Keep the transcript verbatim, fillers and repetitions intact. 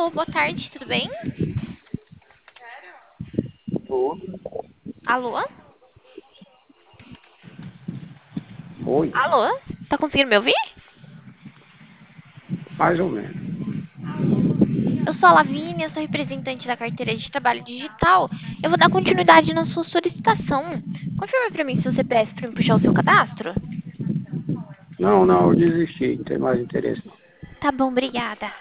Alô, boa tarde, tudo bem? Tô. Alô? Oi, Alô? Tá conseguindo me ouvir? mais ou menos. Eu sou a Lavínia, sou representante da carteira de trabalho digital. Eu vou dar continuidade na sua solicitação. Confirma pra mim seu C P F pra me puxar o seu cadastro. Não, não, eu desisti, não tem mais interesse não. Tá bom, obrigada.